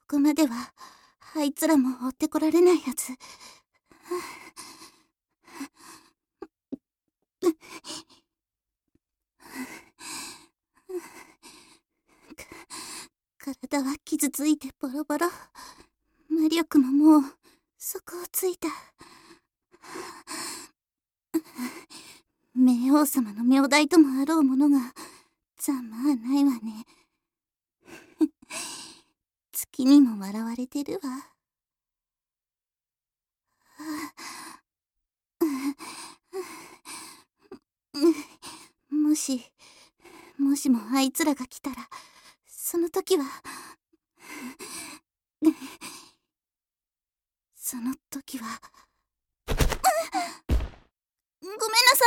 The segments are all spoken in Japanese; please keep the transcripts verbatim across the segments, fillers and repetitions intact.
こまではあいつらも追ってこられないはず。体は傷ついてボロボロ。魔力ももう底をついた。冥王様の名代ともあろうものがざまあないわね。月にも笑われてるわ。もしもしもあいつらが来たら、その時はその時はごめんなさ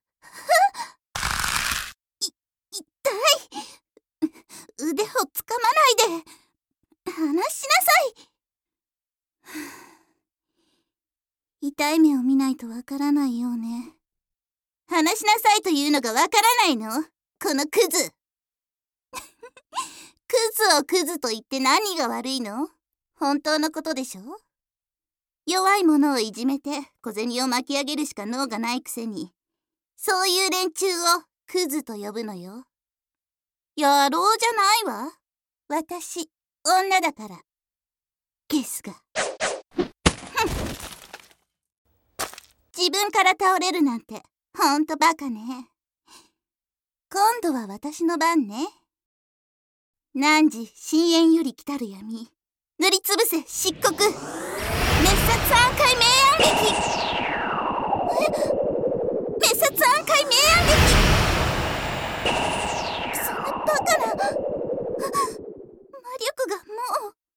い。い痛い。腕をつかまないで離しなさい。痛い目を見ないとわからないようね。話しなさいというのがわからないの？このクズ。クズをクズと言って何が悪いの？本当のことでしょ？弱い者をいじめて小銭を巻き上げるしか能がないくせに、そういう連中をクズと呼ぶのよ。野郎じゃないわ。私、女だから。ですが。自分から倒れるなんて、ほんとバカね。今度は私の番ね。汝、深淵より来たる闇。塗りつぶせ、漆黒。滅殺暗海明暗劇。え？滅殺暗海明暗劇。そんなバカな。魔力がもう。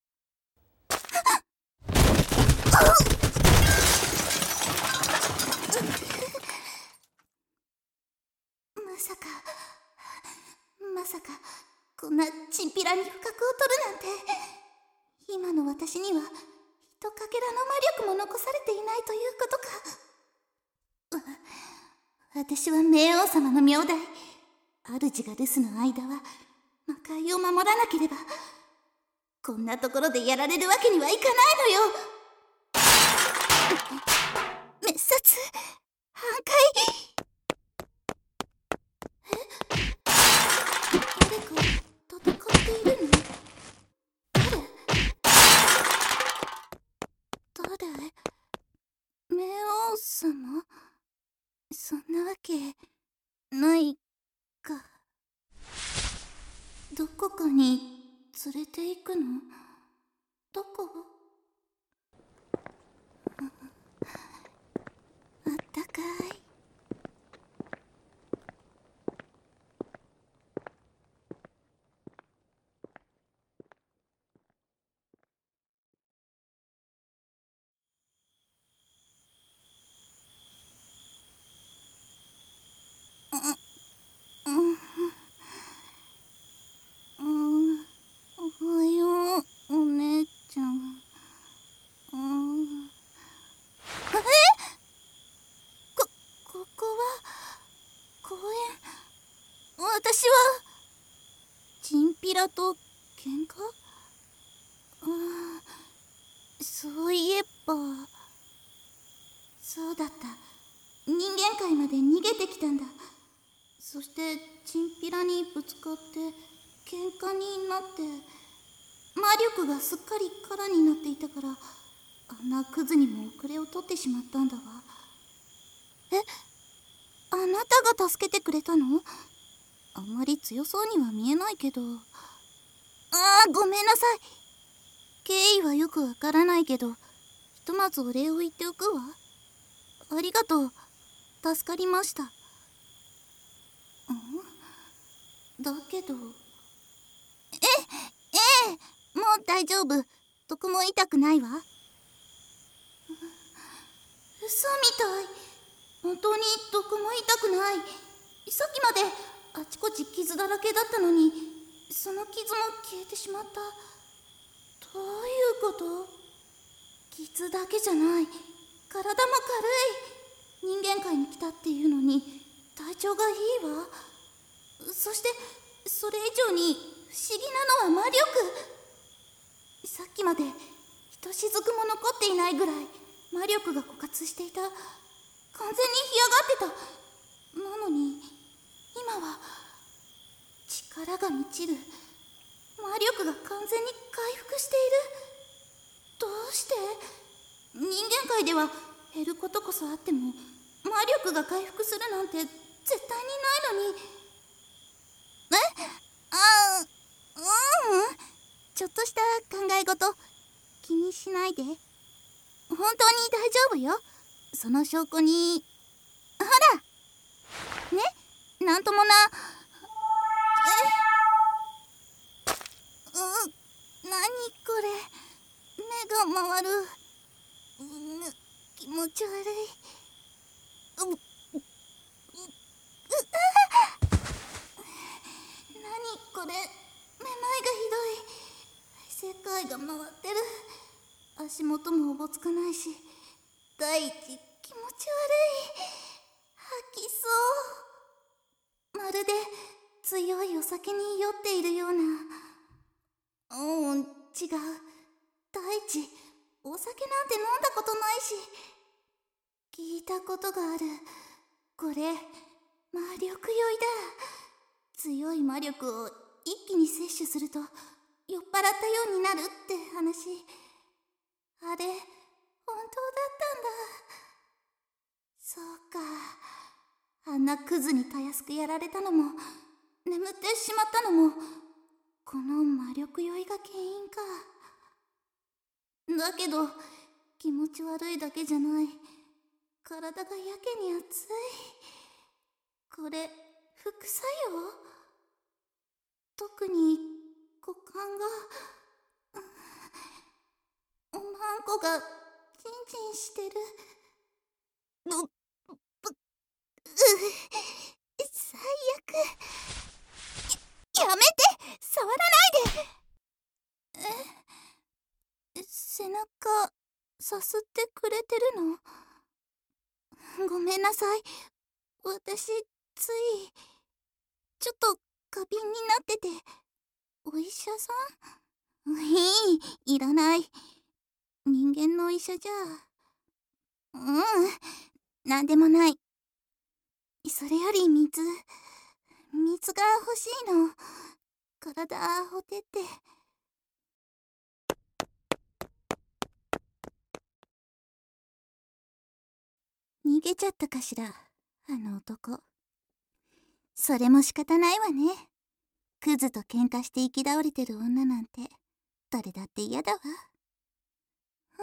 まさかまさかこんなチンピラに不覚を取るなんて。今の私にはひとかけらの魔力も残されていないということか。私は冥王様の名代。主が留守の間は魔界を守らなければ、こんなところでやられるわけにはいかないのよ。滅殺半壊。え？誰か戦っているの？誰？誰？冥王様？そんなわけないか。どこかに連れて行くの？どこ？あったかい。私はチンピラと喧嘩？ああ、そういえばそうだった。人間界まで逃げてきたんだ。そしてチンピラにぶつかって喧嘩になって、魔力がすっかり空になっていたから、あんなクズにも遅れを取ってしまったんだわ。え、あなたが助けてくれたの？あんまり強そうには見えないけど。ああ、ごめんなさい。経緯はよくわからないけど、ひとまずお礼を言っておくわ。ありがとう。助かりました。ん？だけど。え、ええ、もう大丈夫。どこも痛くないわ。嘘みたい。本当にどこも痛くない。さっきまであちこち傷だらけだったのに、その傷も消えてしまった。どういうこと？傷だけじゃない。体も軽い。人間界に来たっていうのに体調がいいわ。そしてそれ以上に不思議なのは魔力。 さっきまでひとしずくも残っていないぐらい魔力が枯渇していた。完全に干上がってた。なのに今は力が満ちる。魔力が完全に回復している。どうして？人間界では減ることこそあっても魔力が回復するなんて絶対にないのに。え？あううんちょっとした考え事気にしないで。本当に大丈夫よ。その証拠にほらね、なんともな。えう何これ、目が回る。う気持ち悪い。ううう何これ、めまいがひどい。世界が回ってる。足元もおぼつかないし、大地気持ち悪い。吐きそう。まるで強いお酒に酔っているような。うん、違う。大地、お酒なんて飲んだことないし。聞いたことがある。これ魔力酔いだ。強い魔力を一気に摂取すると酔っ払ったようになるって話。あれ本当だったんだ。そうか。あんなクズにたやすくやられたのも眠ってしまったのもこの魔力酔いが原因か。だけど気持ち悪いだけじゃない。体がやけに熱い。これ副作用？特に股間がおまんこがジンジンしてる。ぶぶう最悪。ややめて、触らないで。え背中さすってくれてるの？ごめんなさい。私ついちょっと過敏になってて。お医者さん？いい、いらない。人間の医者じゃ。うんなんでもない。それより水水が欲しいの。体ほてって。逃げちゃったかしら、あの男。それも仕方ないわね。クズと喧嘩して行き倒れてる女なんて誰だって嫌だわ。ふん。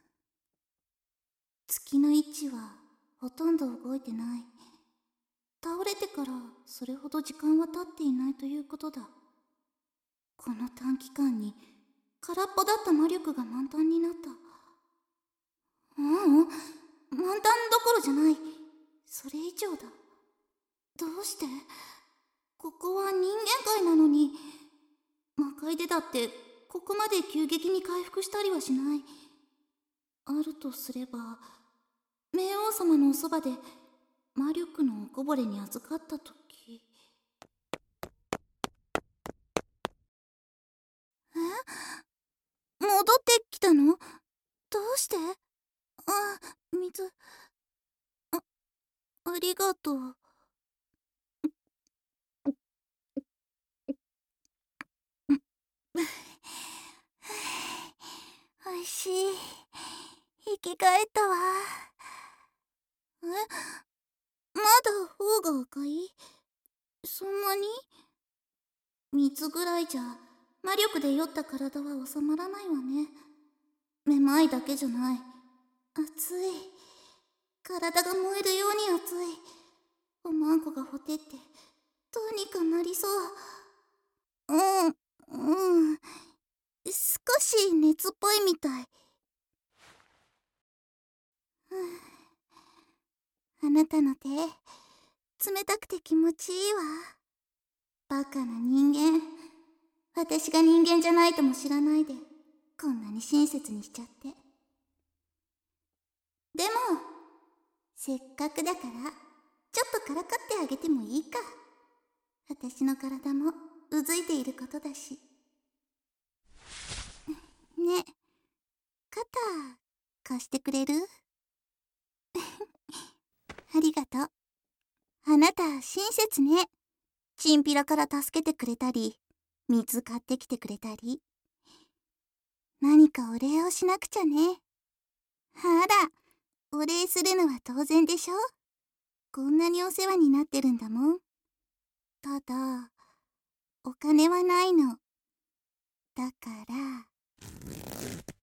月の位置はほとんど動いてない。倒れてからそれほど時間は経っていないということだ。この短期間に空っぽだった魔力が満タンになった。ううん満タンどころじゃない。それ以上だ。どうして？ここは人間界なのに。魔界でだってここまで急激に回復したりはしない。あるとすれば冥王様のおそばで魔力のおこぼれに預かった時。え？戻ってきたの？どうして？あ、水。あ、ありがとう。おいしい。生き返ったわ。え？まだ頬が赤い？そんなに？水ぐらいじゃ魔力で酔った体は収まらないわね。めまいだけじゃない。熱い。体が燃えるように熱い。おまんこがほてってどうにかなりそう。うんうん少し熱っぽいみたい。あなたの手冷たくて気持ちいいわ。バカな人間。私が人間じゃないとも知らないでこんなに親切にしちゃって。でもせっかくだからちょっとからかってあげてもいいか。私の体もうずいていることだし。 貸してくれる？ありがとう。あなた親切ね。チンピラから助けてくれたり、水買ってきてくれたり。何かお礼をしなくちゃね。あら、お礼するのは当然でしょ。こんなにお世話になってるんだもん。ただ、お金はないの。だから。